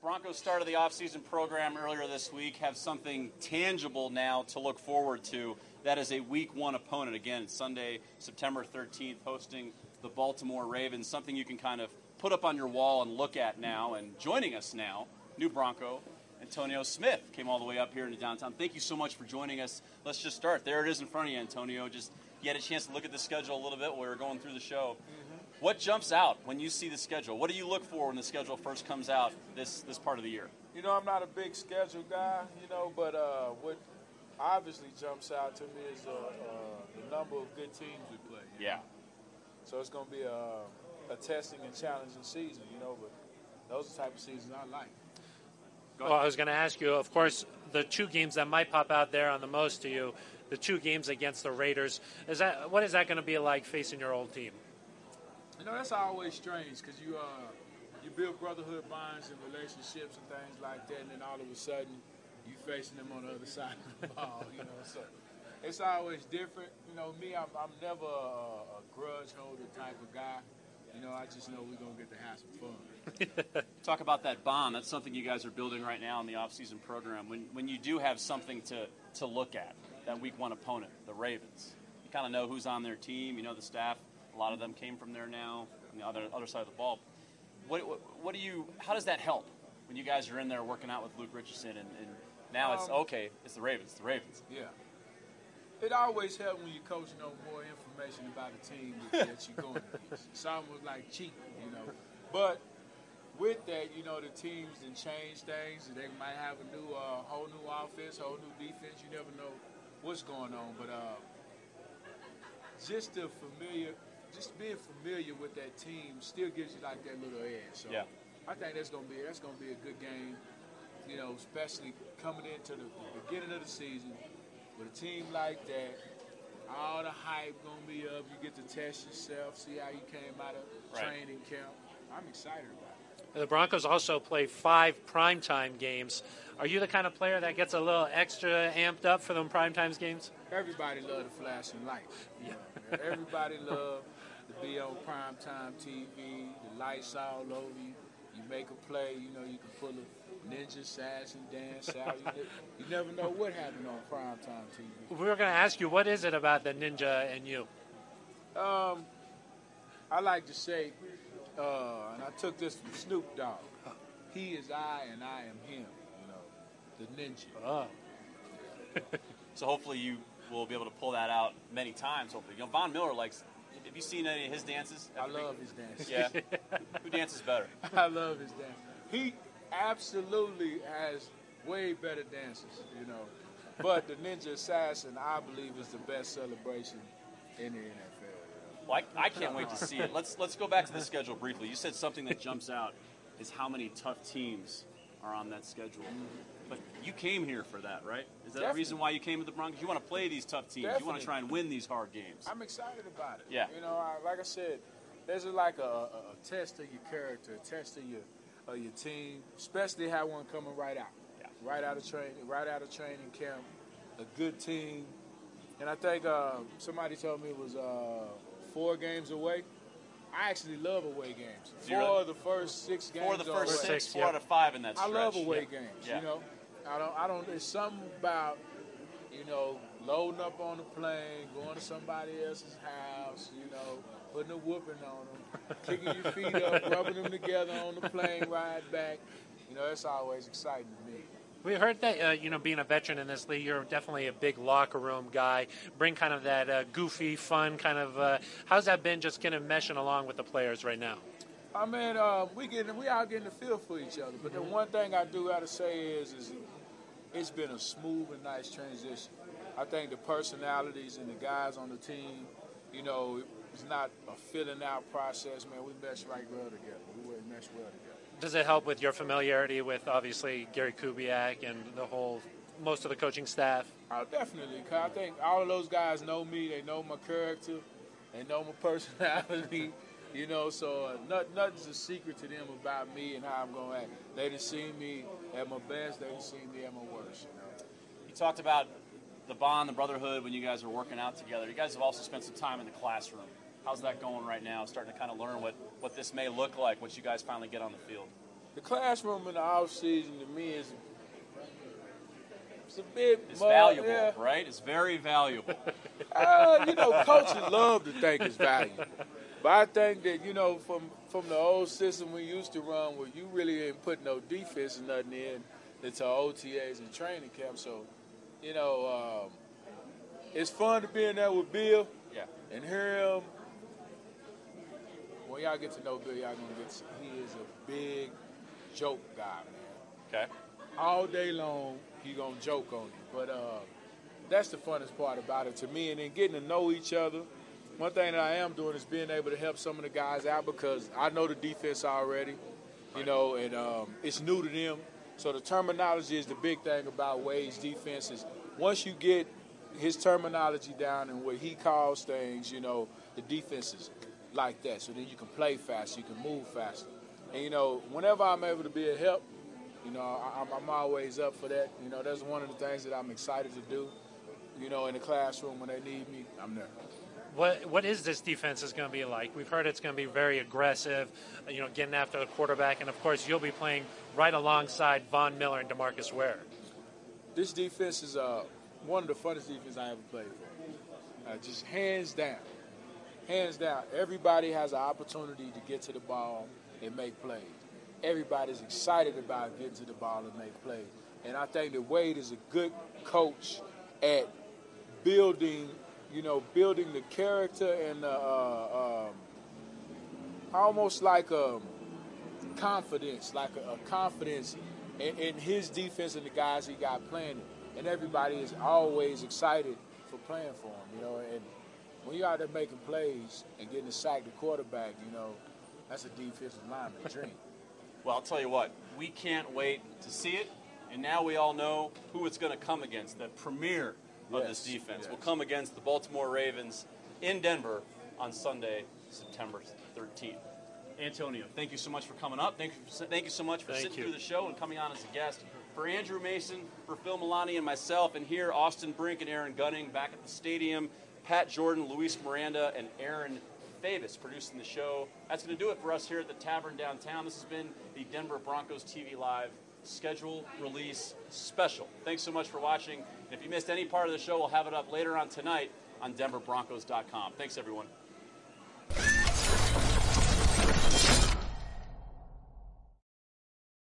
Broncos started the offseason program earlier this week, have something tangible now to look forward to. That is a Week 1 opponent. Again, Sunday, September 13th, hosting the Baltimore Ravens, something you can kind of put up on your wall and look at now. And joining us now, new Bronco, Antonio Smith, came all the way up here into downtown. Thank you so much for joining us. Let's just start. There it is in front of you, Antonio. Just you had a chance to look at the schedule a little bit while we were going through the show. What jumps out when you see the schedule? What do you look for when the schedule first comes out this part of the year? You know, I'm not a big schedule guy, but what obviously jumps out to me is the number of good teams we play. Yeah. So it's going to be a testing and challenging season, but those are the type of seasons I like. Well, I was going to ask you, of course, the two games that might pop out there on the most to you, the two games against the Raiders, what is that going to be like facing your old team? That's always strange because you build brotherhood bonds and relationships and things like that, and then all of a sudden you facing them on the other side of the ball, So it's always different. Me, I'm never a grudge holder type of guy. I just know we're going to get to have some fun. Talk about that bond. That's something you guys are building right now in the offseason program. When you do have something to look at, that Week 1 opponent, the Ravens, you kind of know who's on their team. You know the staff. A lot of them came from there now, on the other side of the ball. How does that help when you guys are in there working out with Luke Richardson and now it's the Ravens. Yeah. It always helps when you coach more information about the team that you're going against. It's almost like cheating, But with that, the teams can change things. They might have a whole new offense, whole new defense. You never know what's going on. But just being familiar with that team still gives you like that little edge. So yeah. I think that's gonna be a good game, especially coming into the beginning of the season with a team like that. All the hype gonna be up. You get to test yourself, see how you came out of training camp. I'm excited about it. The Broncos also play 5 primetime games. Are you the kind of player that gets a little extra amped up for them primetime games? Everybody love the flashing lights. Yeah. Everybody love to be on primetime TV, the lights all over you. You make a play, you can pull a ninja assassin dance out. You never know what happened on primetime TV. We were going to ask you, what is it about the ninja and you? I like to say, and I took this from Snoop Dogg, he is I and I am him, the ninja. Oh. So hopefully you will be able to pull that out many times, hopefully. Von Miller likes... Have you seen any of his dances? I love his dances. Yeah? Who dances better? I love his dance. He absolutely has way better dances, But the Ninja Assassin, I believe, is the best celebration in the NFL. Well, I can't wait to see it. Let's go back to the schedule briefly. You said something that jumps out is how many tough teams are on that schedule. But you came here for that, right? Is that the reason why you came to the Broncos? You want to play these tough teams. Definitely. You want to try and win these hard games. I'm excited about it. Yeah. Like I said, there's like a test of your character, a test of your team, especially have one coming right out. Yeah. Right out of training camp, a good team. And I think somebody told me it was 4 games away. I actually love away games. 4 of the first 6 games. 4 of the first 6, 4 out of 5 in that stretch. I love away games. Yeah. I don't. There's something about loading up on the plane, going to somebody else's house, putting a whooping on them, kicking your feet up, rubbing them together on the plane ride back. That's always exciting to me. We heard that, being a veteran in this league, you're definitely a big locker room guy. Bring kind of that goofy, fun kind of. How's that been just kind of meshing along with the players right now? I mean, we out getting the feel for each other. But the one thing I do got to say is it's been a smooth and nice transition. I think the personalities and the guys on the team, it's not a filling out process, man. We mesh right well together. We mesh well together. Does it help with your familiarity with, obviously, Gary Kubiak and most of the coaching staff? Oh, definitely. Cause I think all of those guys know me. They know my character. They know my personality. So nothing's a secret to them about me and how I'm going to act. They done seen me at my best. They done seen me at my worst. You talked about the bond, the brotherhood when you guys are working out together. You guys have also spent some time in the classroom. How's that going right now? Starting to kind of learn what this may look like once you guys finally get on the field. The classroom in the off season to me is it's a bit It's more, valuable, yeah. right? It's very valuable. Coaches love to think it's valuable. But I think that, from the old system we used to run where you really ain't putting no defense or nothing in until OTAs and training camp. So, it's fun to be in there with Bill and hear him. When y'all get to know Bill, y'all going to get to, he is a big joke guy, man. Okay. All day long, he going to joke on you. But that's the funnest part about it to me. And then getting to know each other. One thing that I am doing is being able to help some of the guys out because I know the defense already, and it's new to them. So the terminology is the big thing about Wade's defense is once you get his terminology down and what he calls things, the defense is like that. So then you can play faster, you can move faster. And, whenever I'm able to be a help, I'm always up for that. That's one of the things that I'm excited to do. In the classroom when they need me, I'm there. What is this defense is going to be like? We've heard it's going to be very aggressive, getting after the quarterback, and of course you'll be playing right alongside Von Miller and DeMarcus Ware. This defense is one of the funnest defenses I ever played for. Just hands down. Hands down. Everybody has an opportunity to get to the ball and make plays. Everybody's excited about getting to the ball and make plays. And I think that Wade is a good coach at building the character and almost like a confidence, in his defense and the guys he got playing. And everybody is always excited for playing for him, And when you're out there making plays and getting to sack the quarterback, that's a defensive lineman dream. Well, I'll tell you what, we can't wait to see it. And now we all know who it's going to come against. The premier of this defense will come against the Baltimore Ravens in Denver on Sunday, September 13th. Antonio, thank you so much for coming up. Thank you so much for sitting through the show and coming on as a guest. For Andrew Mason, for Phil Milani and myself, and here, Austin Brink and Aaron Gunning back at the stadium, Pat Jordan, Luis Miranda, and Aaron Favis producing the show. That's going to do it for us here at the Tavern downtown. This has been the Denver Broncos TV Live schedule release special. Thanks so much for watching. And if you missed any part of the show, we'll have it up later on tonight on DenverBroncos.com. Thanks, everyone.